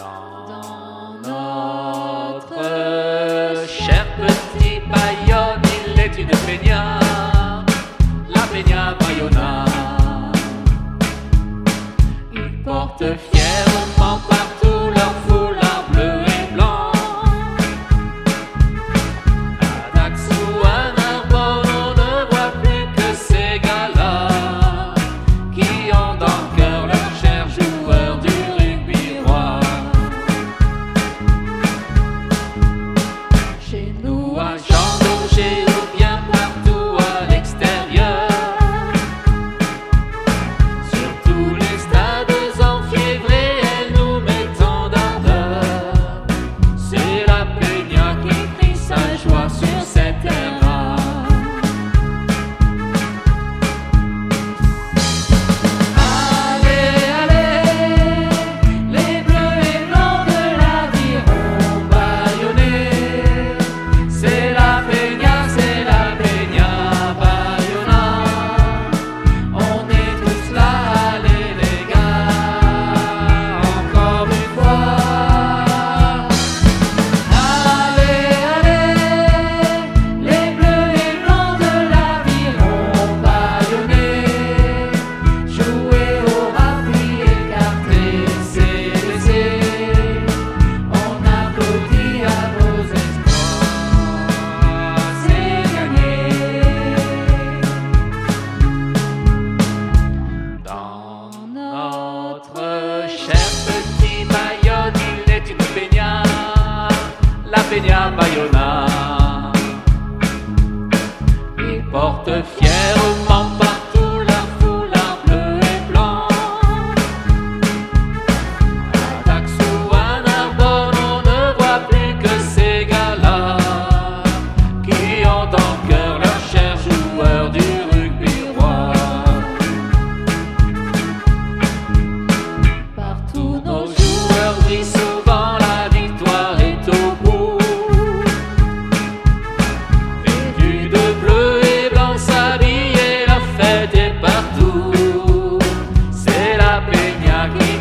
Dans notre cher petit Bayonne, il est une peña, la peña Bayona. Ils portent fièrement partout leur foulard bleu et blanc. À Dax ou à Narbonne, on ne voit plus que ces gars-là qui ont dans le cœur leurs chers joueurs du rugby roi. Chez nous à Jean d'Auger ou bien partout à l'extérieur, sur tous les stades enfiévrés, elle nous met en d'ardeur. C'est la peña qui crie sa joie sur cette terre-là. Allez, allez, les bleus et blancs de l'Aviron Bayonnais. C'est la peña Bayona. On est tous là, allez les gars, encore une fois. Allez, allez, les bleus et blancs de l'Aviron Bayonnais. Jouez au rugby écarté, c'est laissé. On applaudit à vos espoirs, c'est gagné. Dans notre cher petit Bayonne, il est une peña, la peña Bayona. Ils portent fièrement partout leur foulard bleu et blanc. À Dax ou à Narbonne, on ne voit plus que ces gars-là qui ont dans le cœur leurs chers joueurs du rugby roi. Partout nos joueurs brillent, souvent la victoire est au bout. Vêtus de bleu et blanc s'habiller, la fête est partout. C'est la peña qui